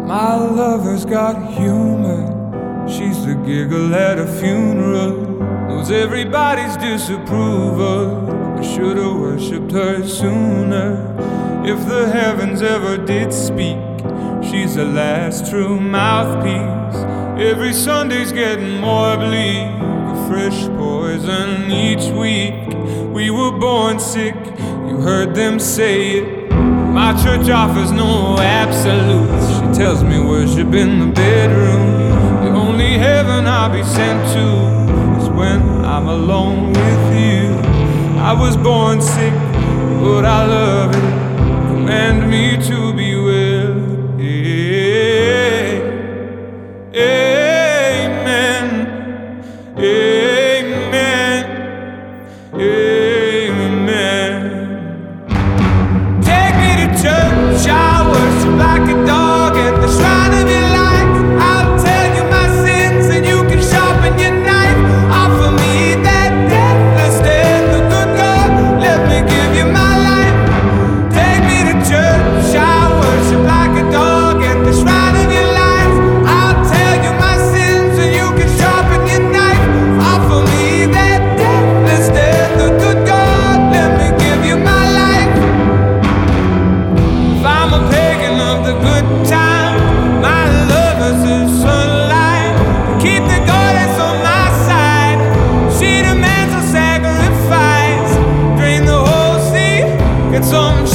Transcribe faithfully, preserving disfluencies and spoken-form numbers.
My lover's got humor. She's the giggle at a funeral. Knows everybody's disapproval. I should've worshipped her sooner. If the heavens ever did speak, she's the last true mouthpiece. Every Sunday's getting more bleak, a fresh poison each week. We were born sick, you heard them say it. My church offers no absolutes. She tells me worship in the bedroom. The only heaven I'll be sent to is when I'm alone with you. I was born sick, but I love it. Command me to be well. Amen. Amen. Amen. Take me to church, I worship like a dog at the shrine of your light. I'll tell you my sins and you can sharpen your knife. Offer me that deathless death, the good God, let me give you my life. Take me to church, I worship like a dog at the shrine of your life. I'll tell you my sins and you can sharpen your knife. Offer me that deathless death, the good God, let me give you my life. If I'm a pagan of the good time, my lover's the sunlight. Keep the goddess on my side. She demands a sacrifice. Drain the whole sea, get some